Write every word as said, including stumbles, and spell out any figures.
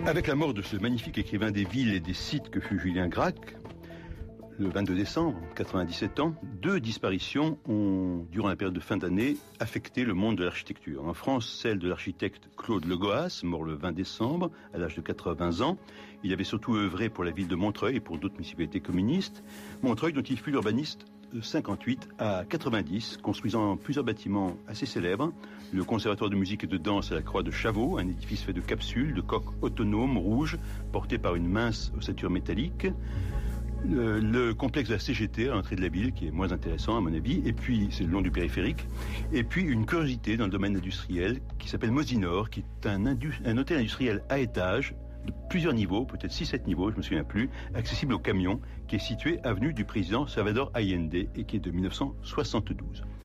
Avec la mort de ce magnifique écrivain des villes et des sites que fut Julien Gracq, le vingt-deux décembre, quatre-vingt-dix-sept ans, deux disparitions ont, durant la période de fin d'année, affecté le monde de l'architecture. En France, celle de l'architecte Claude Legoas, mort le vingt décembre, à l'âge de quatre-vingts ans. Il avait surtout œuvré pour la ville de Montreuil et pour d'autres municipalités communistes. Montreuil, dont il fut l'urbaniste de cinquante-huit à quatre-vingt-dix, construisant plusieurs bâtiments assez célèbres. Le Conservatoire de musique et de danse à la Croix de Chavaux, un édifice fait de capsules, de coques autonomes rouges, portées par une mince ossature métallique. Le, le complexe de la C G T à l'entrée de la ville, qui est moins intéressant à mon avis, et puis c'est le long du périphérique, et puis une curiosité dans le domaine industriel qui s'appelle Mosinor, qui est un, indu- un hôtel industriel à étages, de plusieurs niveaux, peut-être six sept niveaux, je me souviens plus, accessible aux camions, qui est situé avenue du président Salvador Allende et qui est de mille neuf cent soixante-douze.